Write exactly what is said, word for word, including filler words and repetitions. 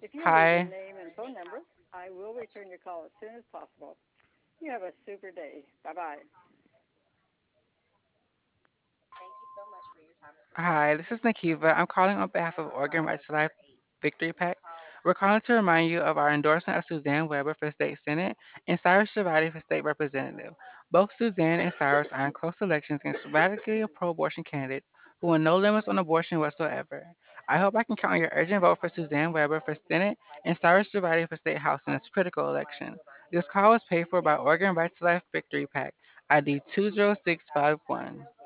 If you leave your Hi. name and phone number, I will return your call as soon as possible. You have a super day. Bye bye. Hi, this is Nakiva. I'm calling on behalf of Oregon Rights to Life Victory Pack. We're calling to remind you of our endorsement of Suzanne Weber for State Senate and Cyrus Shabadi for State Representative. Both Suzanne and Cyrus are in close elections against radically pro-abortion candidates who want no limits on abortion whatsoever. I hope I can count on your urgent vote for Suzanne Weber for Senate and Cyrus Shabadi for State House in this critical election. This call was paid for by Oregon Rights to Life Victory Pack, I D two zero six five one.